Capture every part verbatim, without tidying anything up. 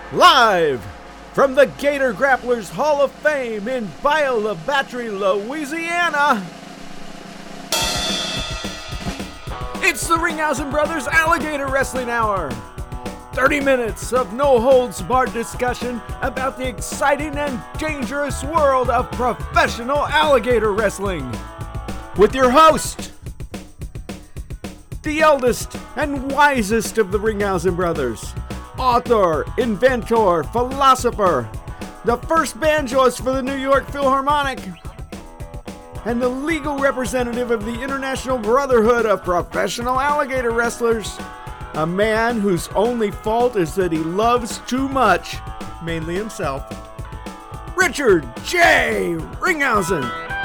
Live from the Gator Grapplers Hall of Fame in Bayou La Battery, Louisiana, it's the Ringhausen Brothers Alligator Wrestling Hour. thirty minutes of no-holds-barred discussion about the exciting and dangerous world of professional alligator wrestling. With your host, the eldest and wisest of the Ringhausen brothers, author, inventor, philosopher, the first banjoist for the New York Philharmonic, and the legal representative of the International Brotherhood of Professional Alligator Wrestlers, a man whose only fault is that he loves too much, mainly himself, Richard J. Ringhausen.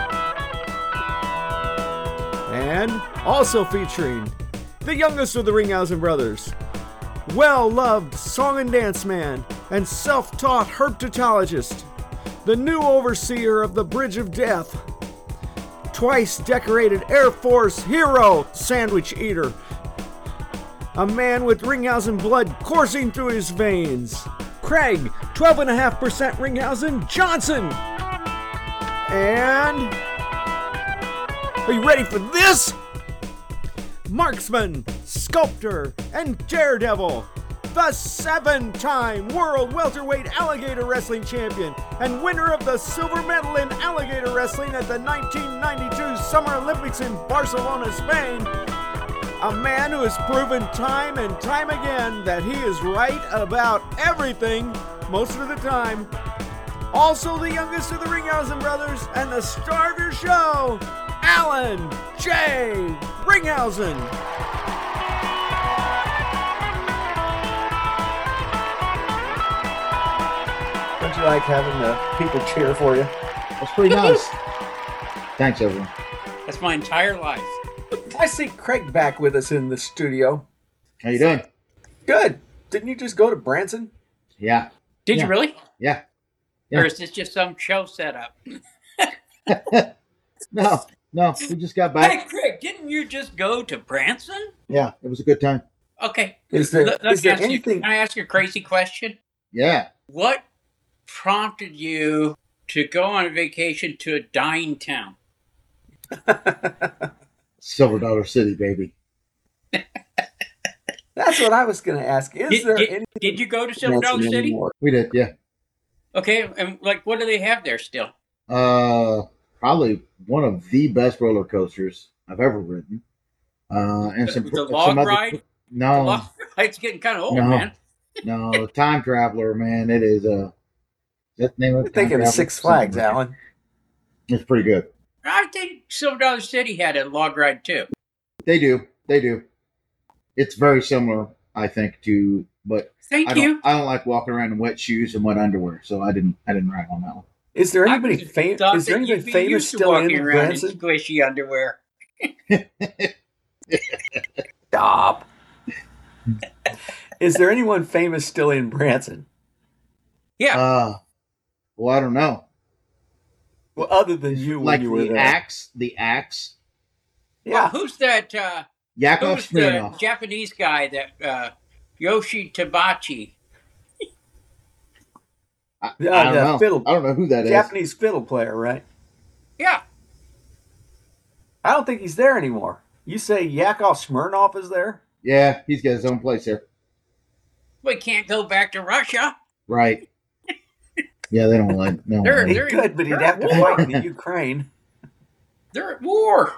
And also featuring the youngest of the Ringhausen brothers, well-loved song and dance man and self-taught herpetologist, the new overseer of the Bridge of Death, twice decorated Air Force hero sandwich eater, a man with Ringhausen blood coursing through his veins, Craig, twelve point five percent Ringhausen Johnson. And are you ready for this? Marksman, sculptor, and daredevil, the seven-time World Welterweight Alligator Wrestling Champion and winner of the silver medal in alligator wrestling at the nineteen ninety-two Summer Olympics in Barcelona, Spain. A man who has proven time and time again that he is right about everything most of the time. Also the youngest of the Ringhausen brothers and the star of your show, Alan J. Ringhausen. Don't you like having the people cheer for you? That's pretty nice. Thanks, everyone. That's my entire life. I see Craig back with us in the studio. How you doing? Good. Didn't you just go to Branson? Yeah. Did Yeah. you really? Yeah. Yeah. Or is this just some show setup? No, no, we just got Hey, back. Craig, didn't you just go to Branson? Yeah, it was a good time. Okay. Is there, Let, let is me there ask you- anything? can I ask you a crazy question? Yeah. What prompted you to go on a vacation to a dying town? Silver Dollar City, baby. That's what I was going to ask. Is Did, there did, any did you go to Silver Dollar City? anymore? We did, yeah. Okay, and like, what do they have there still? Uh, probably one of the best roller coasters I've ever ridden. Uh, and The- some the some log other- ride? No, Well, it's getting kind of old, no. man. no, the Time Traveler, man. It is uh, is that the name of I'm it? thinking Time of Traveler? Six Flags, Something like Alan. that. It's pretty good. I think Silver Dollar City had a log ride too. They do, they do. It's very similar, I think, to but Thank I don't, you. I don't like walking around in wet shoes and wet underwear, so I didn't. I didn't ride on that one. Is there I anybody just famous? thought Is there that you'd anybody be famous used to still walking in around in Branson? squishy underwear. Stop. Is there anyone famous still in Branson? Yeah. Uh, well, I don't know. Well, other than you, when Like you were the there. axe, the axe, Well, Yeah. who's that? Uh, Yakov who's the Smirnoff. Japanese guy that uh, Yoshi Tabachi? I, Yeah, I don't the know. fiddle- I don't know who that is. Japanese fiddle player, right? Yeah. I don't think he's there anymore. You say Yakov Smirnoff is there? Yeah, he's got his own place there. We can't go back to Russia. Right. Yeah, they don't like. No, They're- He they're- could, but he'd they're have to at war. fight in the Ukraine. They're at war.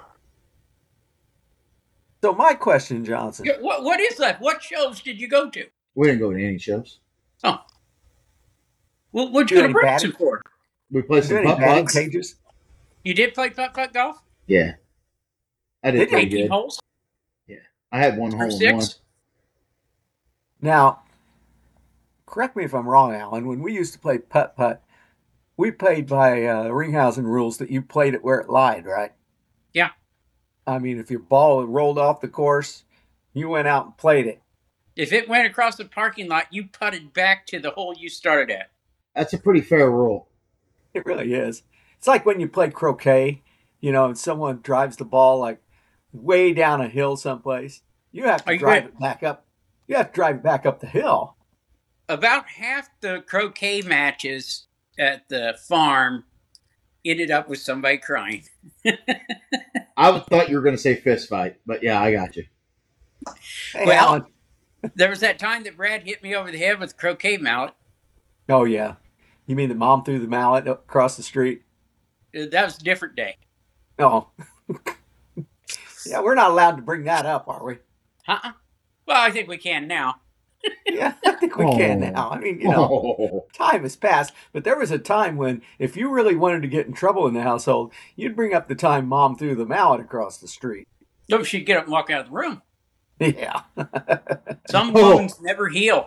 So my question, Johnson, Yeah, What, what is that? What shows did you go to? we didn't go to any shows. Oh. Well, what'd Do you go to any Branson batting? for? We played is there some any putt batting putts. cages? You did play putt-putt golf? Yeah, I did Did you? pretty eighteen good. holes? I had one Or hole in one. six? Now, correct me if I'm wrong, Alan. When we used to play putt putt, we played by uh, Ringhausen rules that you played it where it lied, right? Yeah. I mean, if your ball rolled off the course, you went out and played it. If it went across the parking lot, you putted back to the hole you started at. That's a pretty fair rule. It really is. It's like when you play croquet, you know, and someone drives the ball like way down a hill someplace. You have Are to you drive good? it back up. You have to drive it back up the hill. About half the croquet matches at the farm ended up with somebody crying. I thought you were going to say fist fight, but yeah, I got you. Hey, Well- Alan. There was that time that Brad hit me over the head with a croquet mallet. Oh, yeah. You mean the mom threw the mallet across the street? Uh, That was a different day. Oh. Yeah, we're not allowed to bring that up, are we? Uh-uh. Well, I think we can now. Yeah, I think we can Oh. now. I mean, you know, Oh. time has passed, but there was a time when if you really wanted to get in trouble in the household, you'd bring up the time mom threw the mallet across the street. No, she'd get up and walk out of the room. Yeah. Some Oh. wounds never heal.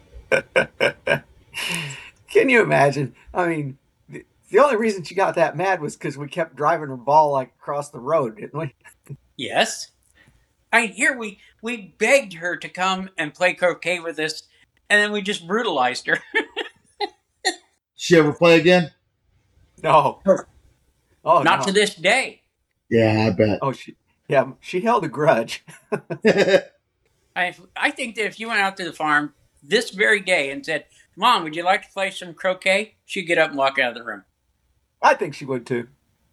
Can you imagine? I mean, the, the only reason she got that mad was because we kept driving her ball like across the road, didn't we? Yes. I mean, here we, we begged her to come and play croquet with us, and then we just brutalized her. She ever play again? No. Oh, Not no. to this day. Yeah, I bet. Oh, she. Yeah, she held a grudge. I, I think that if you went out to the farm this very day and said, Mom, would you like to play some croquet? She'd get up and walk out of the room. I think she would too.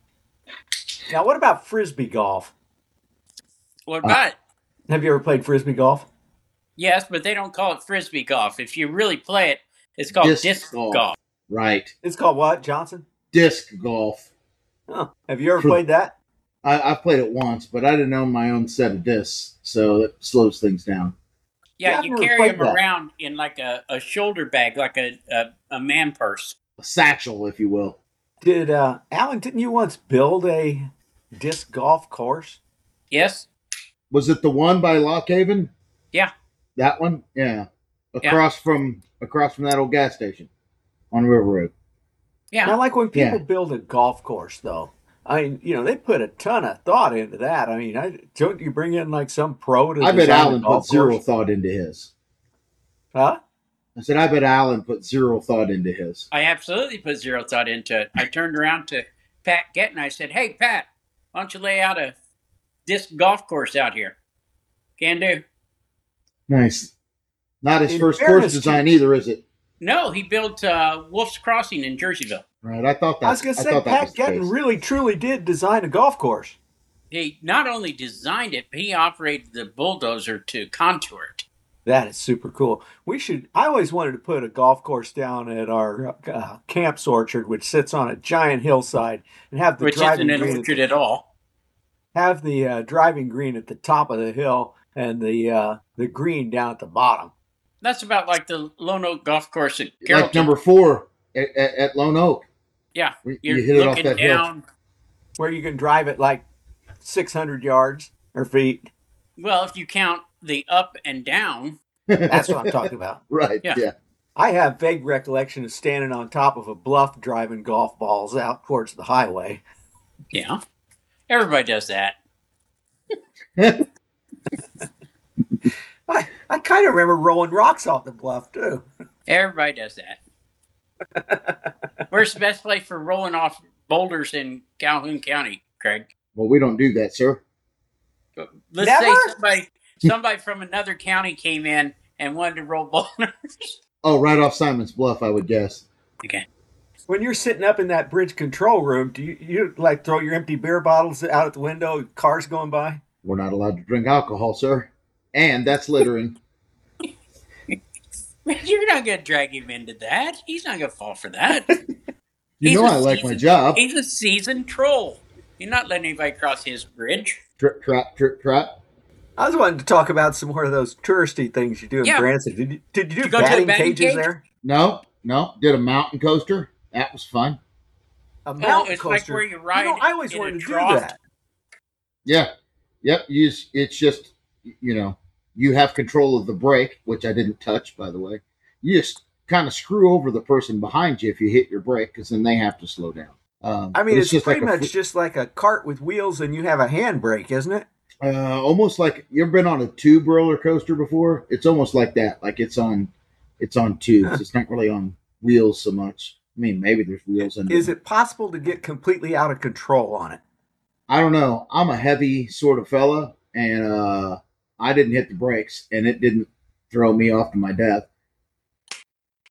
Now, what about frisbee golf? What about it? Have you ever played frisbee golf? Yes, but they don't call it frisbee golf. If you really play it, it's called Disc disc, golf. golf. Right. It's called what, Johnson? Disc golf. Huh. Have you ever For- played that? I, I've played it once, but I didn't own my own set of discs, so it slows things down. Yeah, Yeah, I've you never carry played them that. around in like a, a shoulder bag, like a, a, a man purse. A satchel, if you will. Did uh, Alan? Didn't you once build a disc golf course? Yes? Was it the one by Lock Haven? Yeah. That one? Yeah. Across from across from that old gas station on River Road. Yeah. Now, like when people Yeah. build a golf course, though, I mean, you know, they put a ton of thought into that. I mean, I, don't you bring in like some pro to I bet design a Alan put golf zero course? thought into his. Huh? I said, I bet Alan put zero thought into his. I absolutely put zero thought into it. I turned around to Pat Gettin and I said, Hey, Pat, why don't you lay out a disc golf course out here? Can do. Nice. Not his In first fairness course to- design either, is it? No, he built uh, Wolf's Crossing in Jerseyville. Right. I thought that. I was going to say, thought that Pat was the Gettin case. really, truly did design a golf course. He not only designed it, but he operated the bulldozer to contour it. That is super cool. We should. I always wanted to put a golf course down at our uh, Camps Orchard, which sits on a giant hillside, and have the Which driving isn't an green. orchard at all. Have the uh, driving green at the top of the hill and the uh, the green down at the bottom. That's about like the Lone Oak Golf Course at Like Carrollton. number four at, at, at Lone Oak. Yeah, You you're hit it off looking that hill. down. Where you can drive it like six hundred yards or feet. Well, if you count the up and down, That's what I'm talking about. Right. Yeah. Yeah. I have vague recollection of standing on top of a bluff driving golf balls out towards the highway. yeah, everybody does that. I, I kind of remember rolling rocks off the bluff, too. Everybody does that. Where's the best place for rolling off boulders in Calhoun County, Craig? Well, we don't do that, sir. But let's Never? say somebody somebody from another county came in and wanted to roll boulders. Oh, right off Simon's Bluff, I would guess. Okay. When you're sitting up in that bridge control room, do you, you like throw your empty beer bottles out at the window, cars going by? We're not allowed to drink alcohol, sir. And that's littering. Man, you're not going to drag him into that. He's not going to fall for that. You He's know a I like my seasoned- job. He's a seasoned troll. You're not letting anybody cross his bridge. Trip, trap, trip, trap. I was wanting to talk about some more of those touristy things you do in Yeah. Branson. Did you, did you do Did you go to the batting batting cages cage? there? No, no. Did a mountain coaster. That was fun. A mountain it's like coaster. where you ride know, I always in a wanted to do trough. that. Yeah. Yep. You just, it's just, you know, you have control of the brake, which I didn't touch, by the way. You just kind of screw over the person behind you if you hit your brake, because then they have to slow down. Um, I mean, but it's, pretty like a much fl- just like a cart with wheels and you have a handbrake, isn't it? uh, almost like you ever been on a tube roller coaster before? It's almost like that. Like it's on, it's on tubes. Huh. It's not really on wheels so much. I mean, maybe there's wheels in Is it possible to get completely out of control on it? I don't know. I'm a heavy sort of fella, and uh, I didn't hit the brakes, and it didn't throw me off to my death.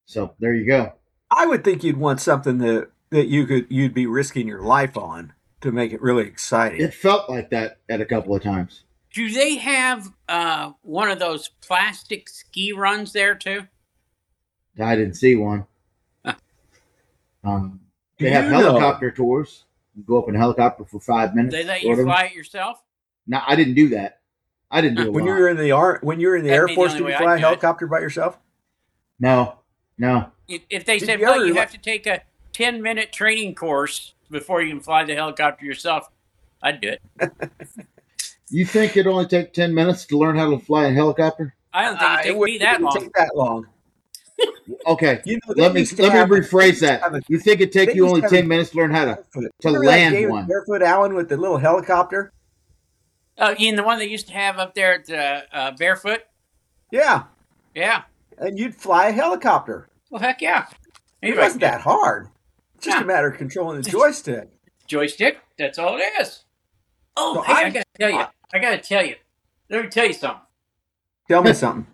So there you go. I would think you'd want something that, that you could you'd be risking your life on to make it really exciting. It felt like that at a couple of times. Do they have uh, one of those plastic ski runs there too? I didn't see one. Huh. Um, Do they have you know- helicopter tours. You go up in a helicopter for five minutes. They let or you whatever. fly it yourself? No, I didn't do that. I didn't do it. When you were in the ar- when you were in the That'd Air be the Force, only did way you I'd fly a do it. helicopter by yourself? No, no. If if they Did said, you well, ever you li- have to take a ten-minute training course before you can fly the helicopter yourself, I'd do it. You think it'd only take ten minutes to learn how to fly a helicopter? I don't think Uh, it'd take would- me that wouldn't long. take that long. Okay, You know, they let me used to let me have- rephrase they used to have that. a- You think it'd take they you used only to have ten a- minutes to learn how to Barefoot. to Remember that land game, one? Barefoot Allen with the little helicopter? Oh, Ian, the one they used to have up there at uh, uh, Barefoot? Yeah, Yeah. and you'd fly a helicopter. Well, heck yeah. It Anyway, wasn't that hard. It's just Yeah. a matter of controlling the joystick. joystick, that's all it is. Oh, So hey, I, I- got to tell you. I got to tell you. Let me tell you something. Tell me something.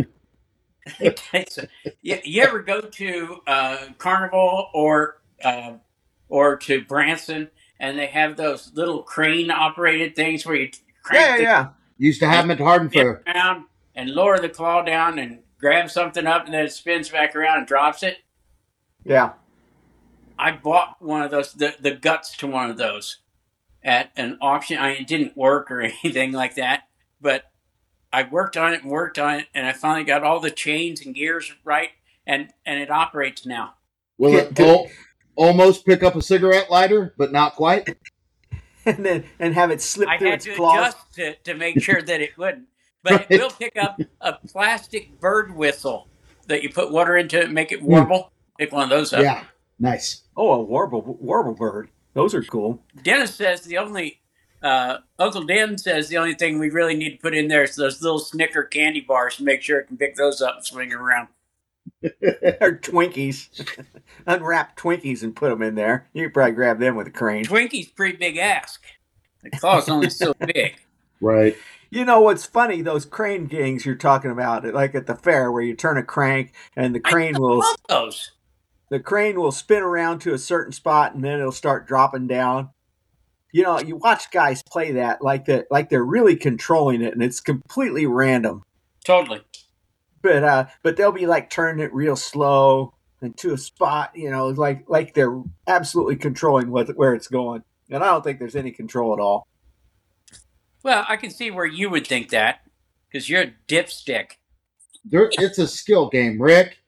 you, you ever go to uh, Carnival or uh, or to Branson and they have those little crane operated things where you crank Yeah, yeah, the yeah. Used to have them at Harden spin Fair. around and lower the claw down and grab something up and then it spins back around and drops it? Yeah. I bought one of those, the, the guts to one of those at an auction. I mean, it didn't work or anything like that, but I worked on it and worked on it, and I finally got all the chains and gears right, and, and it operates now. Will Yeah, it dude. al- almost pick up a cigarette lighter, but not quite? And then and have it slip I through had its to claws. adjust to, to make sure that it wouldn't. But it will pick up a plastic bird whistle that you put water into it and make it warble. Pick one of those up. Yeah, nice. Oh, a warble warble bird. Those are cool. Dennis says the only, uh, Uncle Den says the only thing we really need to put in there is those little Snicker candy bars to make sure it can pick those up and swing around. Or Twinkies. Unwrap Twinkies and put them in there. You could probably grab them with a crane. Twinkie's pretty big ask. The claw's only so big. Right. You know what's funny? Those crane gangs you're talking about, like at the fair, where you turn a crank and the crane I will love those. the crane will spin around to a certain spot and then it'll start dropping down. You know, you watch guys play that like that, like they're really controlling it, and it's completely random. Totally. But uh, but they'll be like turning it real slow and to a spot, you know, like like they're absolutely controlling what where it's going. And I don't think there's any control at all. Well, I can see where you would think that because you're a dipstick. There, it's a skill game, Rick.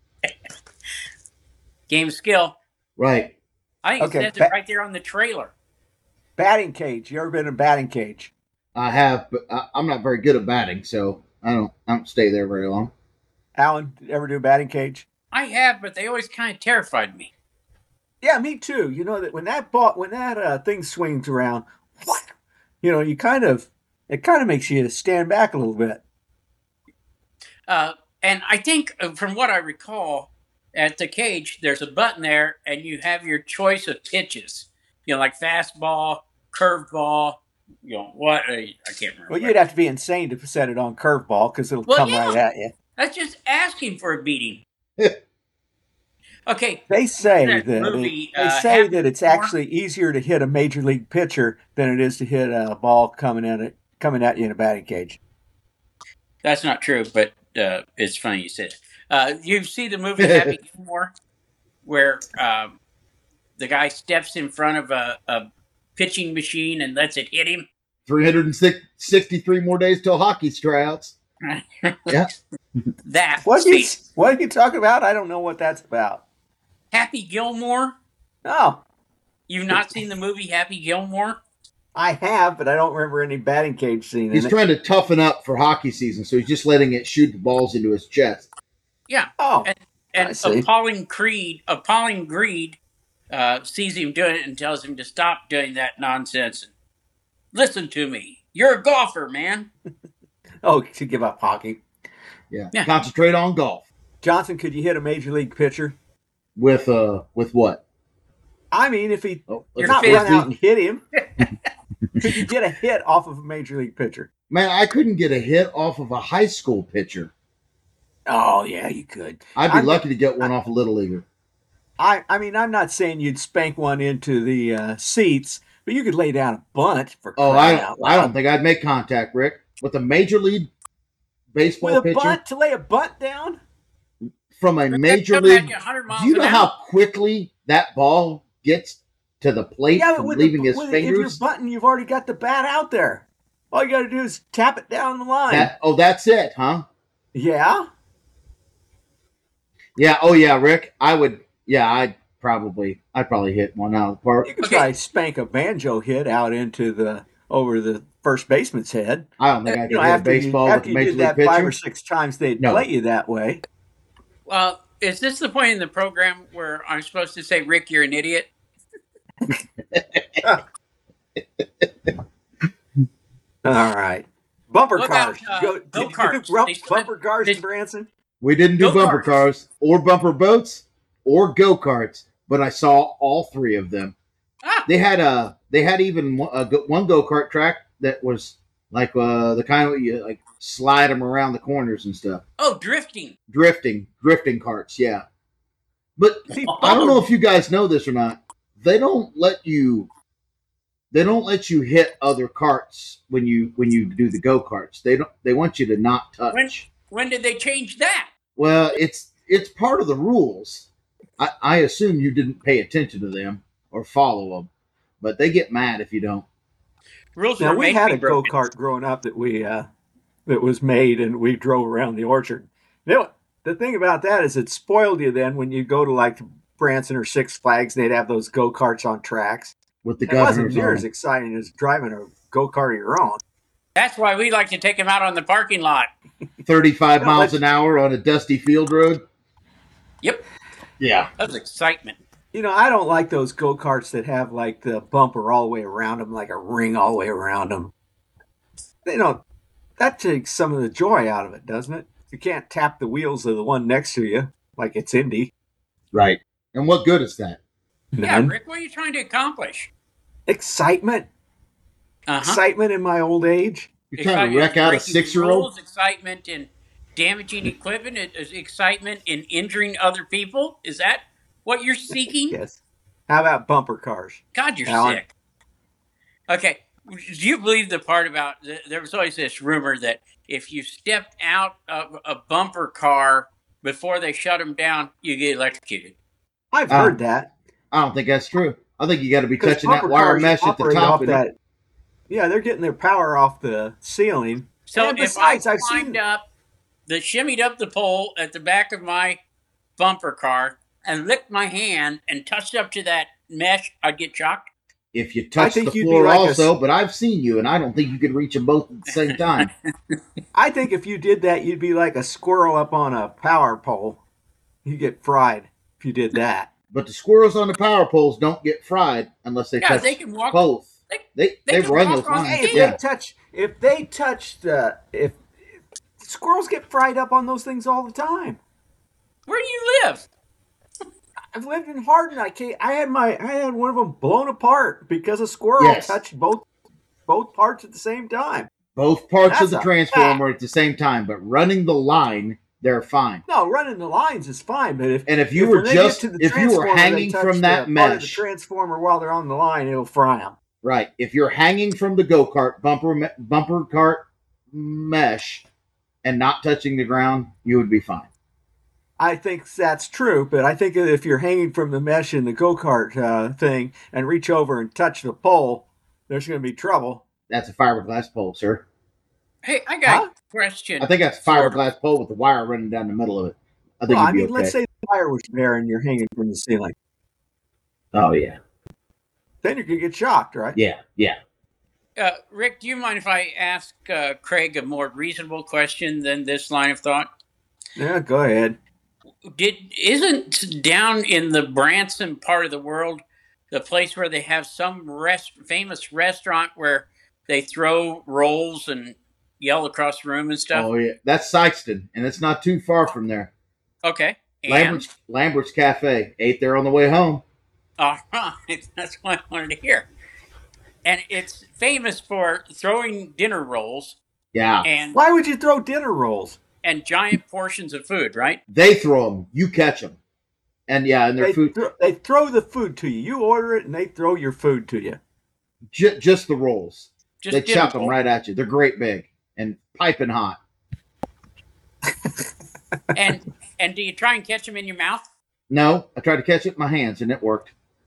Game skill. Right. I think Okay, it says ba- it right there on the trailer. Batting cage. You ever been in a batting cage? I have, but I, I'm not very good at batting, so I don't. I don't stay there very long. Alan, did you ever do a batting cage? I have, but they always kind of terrified me. Yeah, me too. You know that when that ball, when that uh, thing swings around, what? You know, you kind of it kind of makes you stand back a little bit. Uh, and I think, uh, from what I recall, at the cage, there's a button there, and you have your choice of pitches. You know, like fastball, curveball. You know what? Uh, I can't remember. Well, you'd have to be insane to set it on curveball because it'll Well, come yeah. right at you. That's just asking for a beating. Okay, They say That that movie, it, they uh, say Happy that it's Gilmore? actually easier to hit a major league pitcher than it is to hit a ball coming at it coming at you in a batting cage. that's not true, but uh, it's funny you said it. Uh, you see the movie Happy Gilmore, where um, the guy steps in front of a, a pitching machine and lets it hit him. three hundred sixty-three more days till hockey tryouts. Yeah. What That are you see, what are you talking about? I don't know what that's about. Happy Gilmore. Oh, You've not seen the movie Happy Gilmore? I have, but I don't remember any batting cage scene in He's it. trying to toughen up for hockey season, so he's just letting it shoot the balls into his chest. Yeah. Oh, And, I and see. appalling Creed, appalling Greed, uh, sees him doing it and tells him to stop doing that nonsense. Listen to me. You're a golfer, man. oh, to give up hockey. Yeah. Yeah. Concentrate on golf. Johnson, could you hit a major league pitcher? With uh with what? I mean, if he Oh, Your not fifty. run out and hit him, could you get a hit off of a major league pitcher? Man, I couldn't get a hit off of a high school pitcher. Oh yeah, you could. I'd be I'm, lucky to get one off a Little Leaguer. I I mean, I'm not saying you'd spank one into the uh, seats, but you could lay down a bunt for Oh, crying I out I don't loud. think I'd make contact, Rick, with a major league baseball With a pitcher bunt to lay a bunt down. from a Rick, major coming at league. you one hundred miles Do you know an how hour. quickly that ball gets to the plate Yeah, but from with leaving the, his with the, if you're fingers? bunting, you've already got the bat out there. All you got to do is tap it down the line. That oh, that's it, huh? Yeah. Yeah. Oh, yeah, Rick. I would. Yeah, I'd probably. I'd probably hit one out of the park. You could Okay. try spank a banjo hit out into the over the first baseman's head. I don't think I You could know, hit a after you, baseball with after a you major did league that five or pitcher. six times, they'd No. play you that way. Well, is this the point in the program where I'm supposed to say, Rick, you're an idiot? All right. Bumper What about, cars. uh, Go, did you go-karts? do rump- They still bumper have- cars they- in Branson? We didn't do bumper Go-karts. cars or bumper boats or go karts, but I saw all three of them. Ah, They had a. They had even one, a, go- one go kart track that was like uh, the kind where you like slide them around the corners and stuff. oh, drifting. Drifting, drifting carts, yeah. But See, I don't know if you guys know this or not. They don't let you. They don't let you hit other carts when you when you do the go karts. They don't. They want you to not touch. When when did they change that? Well, it's it's part of the rules. I, I assume you didn't pay attention to them or follow them, but they get mad if you don't. Rules Now were we made had to a be go broken. kart growing up that we uh, that was made, and we drove around the orchard. You know, the thing about that is it spoiled you then when you go to like Branson or Six Flags. They'd have those go karts on tracks. With the It wasn't governors near on as them. exciting as driving a go kart of your own. That's why we like to take them out on the parking lot. thirty-five No, miles that's- an hour on a dusty field road. Yep, Yeah. that's excitement. You know, I don't like those go karts that have like the bumper all the way around them, like a ring all the way around them. You know, that takes some of the joy out of it, doesn't it? You can't tap the wheels of the one next to you like it's Indy. Right. And what good is that? Yeah, None. Rick, what are you trying to accomplish? Excitement. Uh-huh. Excitement in my old age. You're trying to wreck out a six-year-old? Excitement in damaging equipment. It is excitement in injuring other people. Is that what you're seeking? Yes. How about bumper cars? God, you're Alan? sick. Okay, do you believe the part about there was always this rumor that if you stepped out of a bumper car before they shut them down, you get electrocuted? I've Ah. heard that. I don't think that's true. I think you got to be 'Cause touching that bumper wire cars mesh at the operate top. off And that. Yeah, they're getting their power off the ceiling. So And if besides, I I've climbed seen- up, the shimmied up the pole at the back of my bumper car and licked my hand and touched up to that mesh, I'd get shocked. if you touch think the you'd be floor like a also, but I've seen you, and I don't think you could reach them both at the same time. I think if you did that, you'd be like a squirrel up on a power pole. You get fried if you did that. But the squirrels on the power poles don't get fried unless they Yeah, touch they can walk. both. They, They they they, can run walk those on lines. Hey, if Yeah. they touch, if they touch the, if squirrels get fried up on those things all the time. where do you live? I've lived in Hardin. I can't, I had my, I had one of them blown apart because a squirrel Yes. touched both, both parts at the same time. Both parts That's of the a transformer at the same time, but running the line, they're fine. No, running the lines is fine, but if And if you if were when they get just to the if you were transformer, they hanging touch from the that part of the mesh, transformer while they're on the line, it'll fry them. right? If you're hanging from the go kart bumper me- bumper cart mesh and not touching the ground, you would be fine. I think that's true, but I think that if you're hanging from the mesh in the go-kart uh, thing and reach over and touch the pole, there's going to be trouble. That's a fiberglass pole, sir. Hey, I got Huh? a question. I think that's a fiberglass pole with the wire running down the middle of it. I think Well, you'd I be mean, okay. let's say the wire was there and you're hanging from the ceiling. Oh yeah, Then you could get shocked, right? yeah, yeah. Uh, Rick, do you mind if I ask uh, Craig a more reasonable question than this line of thought? Yeah, go ahead. Did isn't down in the Branson part of the world the place where they have some rest, famous restaurant where they throw rolls and yell across the room and stuff? Oh yeah, that's Sykeston, and it's not too far from there. Okay, and Lambert's Lambert's Cafe. Ate there on the way home. all right, that's what I wanted to hear. And it's famous for throwing dinner rolls Yeah, and Why would you throw dinner rolls? and giant portions of food, right? They throw them, you catch them, and yeah, and their They, food, thro- they throw the food to you. You order it, and they throw your food to you. j- just the rolls. Just They dip chuck them. them right at you. They're great big and piping hot. And and do you try and catch them in your mouth? No, I tried to catch it in my hands, and it worked.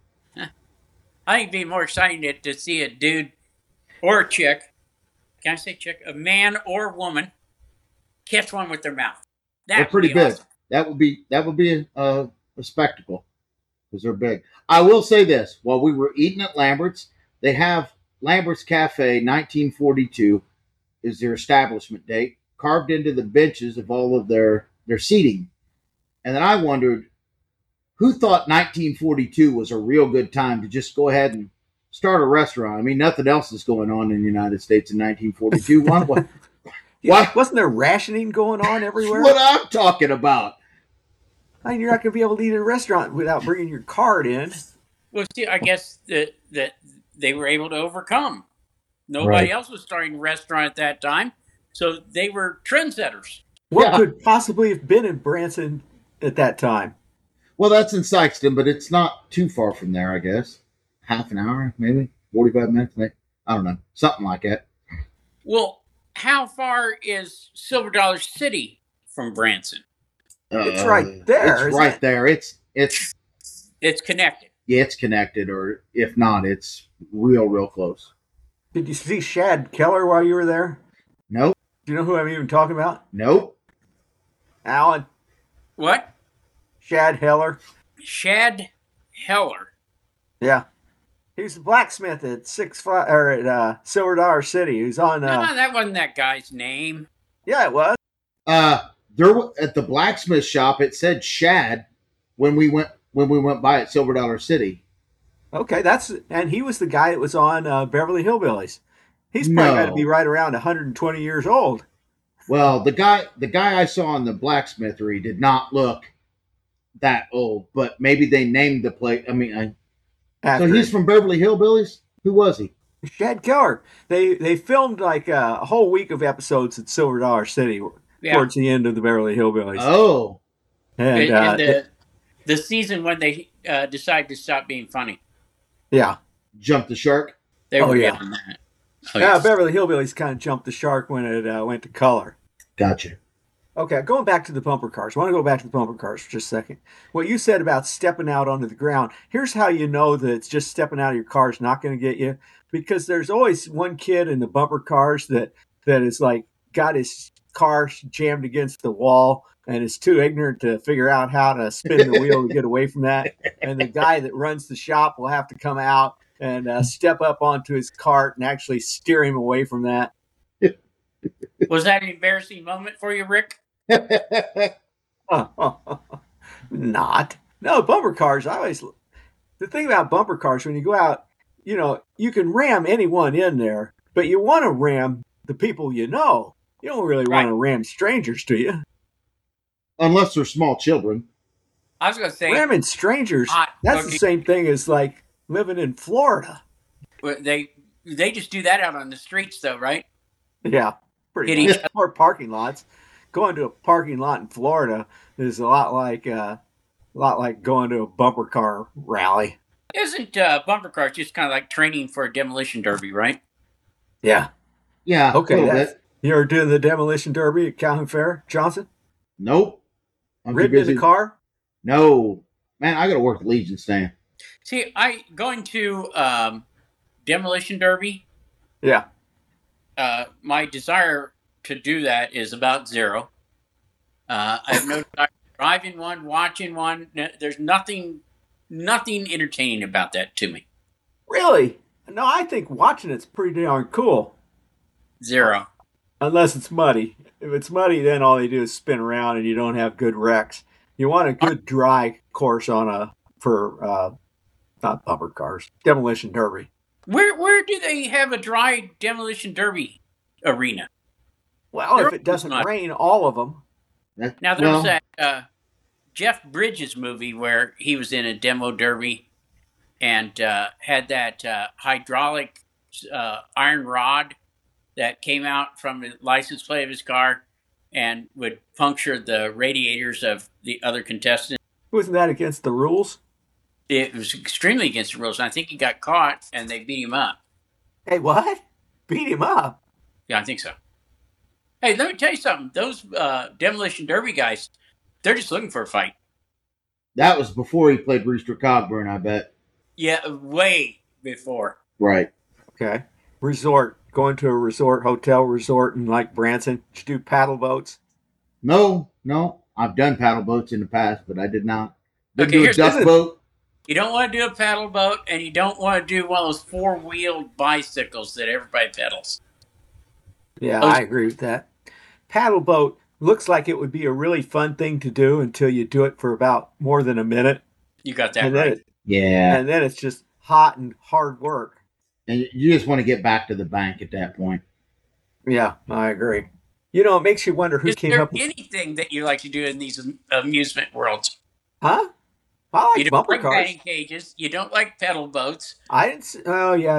I think it'd be more exciting to, to see a dude or a chick. Can I say chick? A man or woman catch one with their mouth. That They're would pretty be big. awesome. That would be that would be a, a, a spectacle because they're big. I will say this: while we were eating at Lambert's, they have Lambert's Cafe, nineteen forty-two, is their establishment date, carved into the benches of all of their their seating. And then I wondered, who thought nineteen forty-two was a real good time to just go ahead and start a restaurant? I mean, nothing else is going on in the United States in nineteen forty-two. Why? Why? Yeah, wasn't there rationing going on everywhere? What I'm talking about. I mean, you're not going to be able to eat at a restaurant without bringing your card in. Well, see, I guess that that they were able to overcome. Nobody Right. else was starting a restaurant at that time, so they were trendsetters. What Yeah. could possibly have been in Branson at that time? Well, that's in Sykeston, but it's not too far from there, I guess. Half an hour, maybe forty-five minutes. Maybe. I don't know, something like that. Well, how far is Silver Dollar City from Branson? It's right there, It's isn't right it? there. It's it's It's connected. yeah, it's connected, or if not, it's real, real close. Did you see Shad Keller while you were there? Nope, Do you know who I'm even talking about? nope. Alan What? Shad Heller. Shad Heller. Yeah, he was the blacksmith at six five or at uh, Silver Dollar City. He was on. No, Uh, that wasn't that guy's name. yeah, it was. Uh, there wa- at the blacksmith shop, it said Shad when we went when we went by at Silver Dollar City. Okay, that's and he was the guy that was on uh, Beverly Hillbillies. He's probably got to No. be right around one hundred twenty years old. Well, the guy the guy I saw in the blacksmithery did not look that old, but maybe they named the place. I mean, I, so After he's from Beverly Hillbillies. Who was he? Shad Keller. They they filmed like uh, a whole week of episodes at Silver Dollar City Yeah. towards the end of the Beverly Hillbillies. Oh, and in, uh, in the the season when they uh, decided to stop being funny, yeah, jumped the shark. they Oh, were yeah. beyond that. Oh, yeah. yes. Beverly Hillbillies kind of jumped the shark when it uh, went to color. Gotcha. Okay, going back to the bumper cars. I want to go back to the bumper cars for just a second. What you said about stepping out onto the ground. Here's how you know that it's just stepping out of your car is not going to get you, because there's always one kid in the bumper cars that that is like got his car jammed against the wall and is too ignorant to figure out how to spin the wheel to get away from that. And the guy that runs the shop will have to come out and uh, step up onto his cart and actually steer him away from that. Was that an embarrassing moment for you, Rick? Not. No, bumper cars. I always the thing about bumper cars, when you go out, you know, you can ram anyone in there, but you want to ram the people you know. You don't really want Right. to ram strangers, do you? Unless they're small children. I was going to say Ramming strangers, hot that's the cookie. same thing as like living in Florida. Well, they they just do that out on the streets, though, right? Yeah, pretty Hit much. each Or parking lots. Going to a parking lot in Florida is a lot like uh, a lot like going to a bumper car rally. Isn't uh, bumper cars just kind of like training for a demolition derby, right? Yeah. Yeah. Okay. A little that's- bit. You ever doing the demolition derby at Calhoun Fair, Johnson? Nope. I'm too Ridden in busy. the car? No, man, I got to work at Legion Stand. See, I going to um, demolition derby. Yeah. Uh, my desire to do that is about zero. Uh, I have no desire to drive in one, watching one. No- There's nothing, nothing entertaining about that to me. Really? No, I think watching it's pretty darn cool. Zero. Unless it's muddy. If it's muddy, then all they do is spin around and you don't have good wrecks. You want a good dry course on a for uh not bumper cars. Demolition derby. Where where do they have a dry demolition derby arena? Well, They're if it doesn't not- rain, all of them. That, Now there well, was that uh, Jeff Bridges movie where he was in a demo derby and uh, had that uh, hydraulic uh, iron rod that came out from the license plate of his car, and would puncture the radiators of the other contestants. Wasn't that against the rules? It was extremely against the rules. And I think he got caught, and they beat him up. Hey, what? Beat him up? Yeah, I think so. Hey, let me tell you something. Those uh, Demolition Derby guys, they're just looking for a fight. That was before he played Rooster Cogburn, I bet. Yeah, way before. Right. Okay. Resort. Going to a resort, hotel resort in like Branson. Did you do paddle boats? No, no. I've done paddle boats in the past, but I did not. Didn't Okay, do a here's duck the- boat. You don't want to do a paddle boat, and you don't want to do one of those four-wheeled bicycles that everybody pedals. Yeah, Those- I agree with that. Paddle boat looks like it would be a really fun thing to do until you do it for about more than a minute. You got that and then right. it, Yeah. and then it's just hot and hard work. And you just want to get back to the bank at that point. Yeah, I agree. You know, it makes you wonder who Is came there up with anything that you like to do in these am- amusement worlds? Huh? I You like don't bumper like cars. batting cages. You don't like pedal boats. I didn't. s- Oh yeah,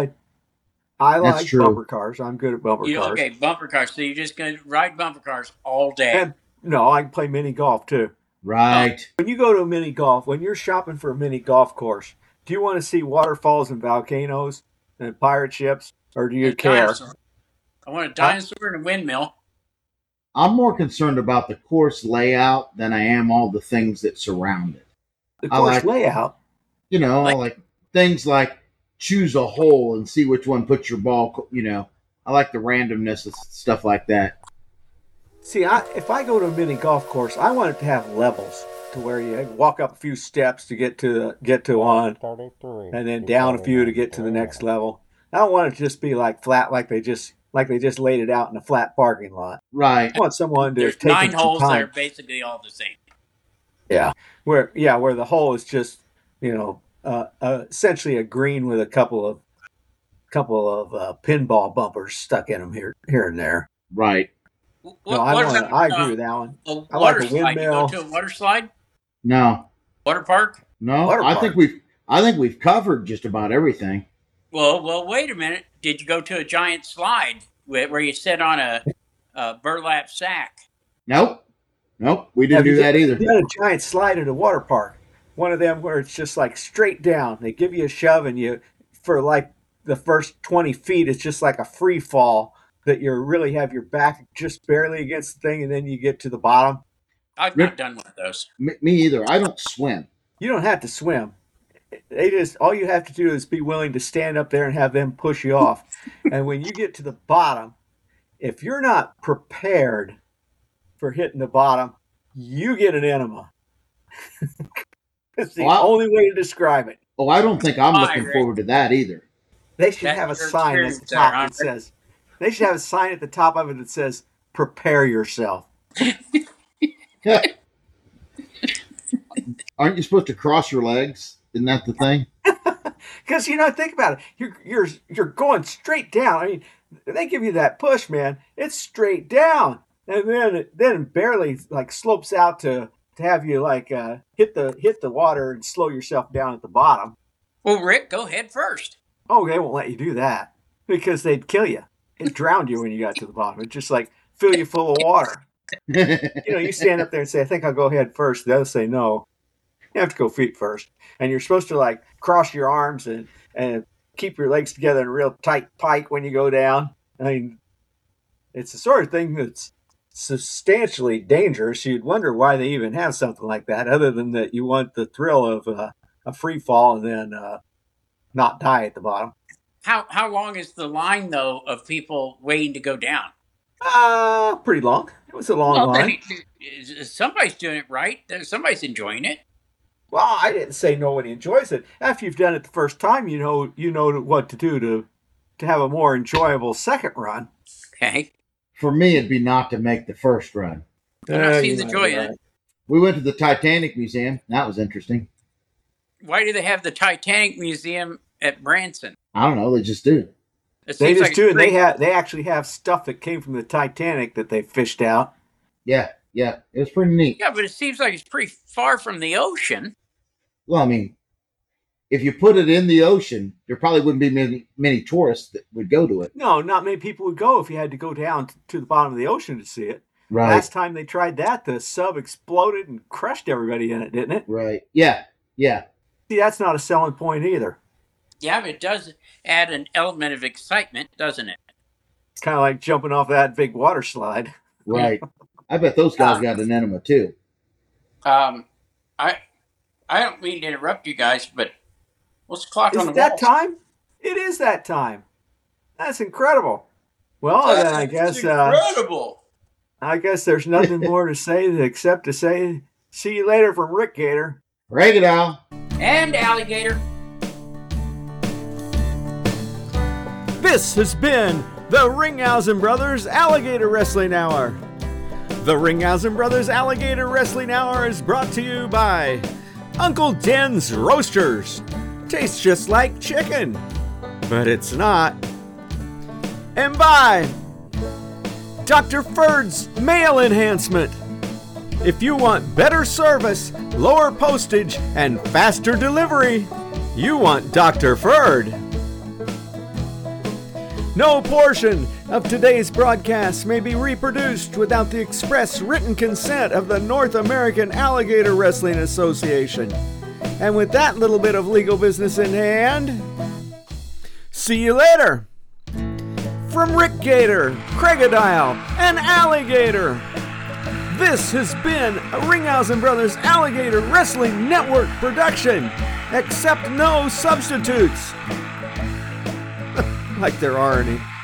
I That's like true. bumper cars. I'm good at bumper You cars. okay? Bumper cars. So you're just going to ride bumper cars all day. And no, I can play mini golf too. Right. When you go to a mini golf, when you're shopping for a mini golf course, do you want to see waterfalls and volcanoes and pirate ships, or do you And a care? dinosaur. I want a dinosaur and a windmill. I'm more concerned about the course layout than I am all the things that surround it. The I course like- layout. You know, Like- like things like choose a hole and see which one puts your ball, you know. I like the randomness of stuff like that. See, I, if I go to a mini golf course, I want it to have levels to where you walk up a few steps to get to get to one, and then down a few to get to the next level. I don't want it to just be like flat, like they just like they just laid it out in a flat parking lot. Right. I want someone to There's take nine some holes that time. are basically all the same. Yeah, where yeah, where the hole is just you know uh, uh, essentially a green with a couple of couple of uh, pinball bumpers stuck in them here here and there. Right. What, No, I what want. about, I agree uh, with that one. a I water like a slide? You go windmill. to a water slide? No. Water park? No. Water I park. think we've I think we've covered just about everything. Well, well, wait a minute. Did you go to a giant slide where, where you sit on a, a burlap sack? Nope. Nope. We didn't Have you do that either. You got a giant slide at a water park. One of them where it's just like straight down. They give you a shove and you, for like the first twenty feet, it's just like a free fall that you really have your back just barely against the thing and then you get to the bottom. I've Rip- not done one of those. Me, me either. I don't swim. You don't have to swim. They just, all you have to do is be willing to stand up there and have them push you off. And when you get to the bottom, if you're not prepared for hitting the bottom, you get an enema. It's the Wow. only way to describe it. Oh, I don't think I'm I looking agree. forward to that either. They should That's have a your sign at the experience top there, that says, they should have a sign at the top of it that says, prepare yourself. Aren't you supposed to cross your legs? Isn't that the thing? Because, you know, think about it. You're, you're, you're going straight down. I mean, they give you that push, man. It's straight down. And then it then it barely like slopes out to, to have you like uh, hit the hit the water and slow yourself down at the bottom. Well, Rick, go ahead first. Oh, they won't let you do that because they'd kill you. It drowned you when you got to the bottom. It just like fill you full of water. You know, you stand up there and say, I think I'll go head first. They'll say no. You have to go feet first. And you're supposed to like cross your arms and, and keep your legs together in a real tight pike when you go down. I mean, it's the sort of thing that's substantially dangerous. You'd wonder why they even have something like that, other than that you want the thrill of uh, a free fall and then uh, not die at the bottom. How how long is the line though of people waiting to go down? Uh, pretty long. It was a long Well, line. then, somebody's doing it right. There's somebody's enjoying it. Well, I didn't say nobody enjoys it. After you've done it the first time, you know you know what to do to to have a more enjoyable second run. Okay. For me, it'd be not to make the first run. I'm not Uh, seeing you the might joy be in right. it. We went to the Titanic Museum. That was interesting. Why do they have the Titanic Museum at Branson? I don't know. They just do. It They seems just like do, it's and they pretty- have they actually have stuff that came from the Titanic that they fished out. Yeah, yeah. It was pretty neat. Yeah, but it seems like it's pretty far from the ocean. Well, I mean, if you put it in the ocean, there probably wouldn't be many many tourists that would go to it. No, not many people would go if you had to go down t- to the bottom of the ocean to see it. Right. Last time they tried that, the sub exploded and crushed everybody in it, didn't it? Right. Yeah. Yeah. See, that's not a selling point either. Yeah, but it does add an element of excitement, doesn't it? It's kind of like jumping off that big water slide. Right. I bet those guys got an enema too. Um, I I don't mean to interrupt you guys, but what's the clock Is on the it that wall? time? It is that time. That's incredible. Well, then I guess uh, incredible. I guess there's nothing more to say except to say see you later from Rick Gator. Break it out. And alligator. This has been the Ringhausen Brothers Alligator Wrestling Hour. The Ringhausen Brothers Alligator Wrestling Hour is brought to you by Uncle Den's Roasters. Tastes just like chicken, but it's not. And by Doctor Ferd's Mail Enhancement. If you want better service, lower postage, and faster delivery, you want Doctor Ferd. No portion of today's broadcast may be reproduced without the express written consent of the North American Alligator Wrestling Association. And with that little bit of legal business in hand, see you later. From Rick Gator, Crocodile, and Alligator, this has been a Ringhausen Brothers Alligator Wrestling Network production. Accept no substitutes. Like there are any.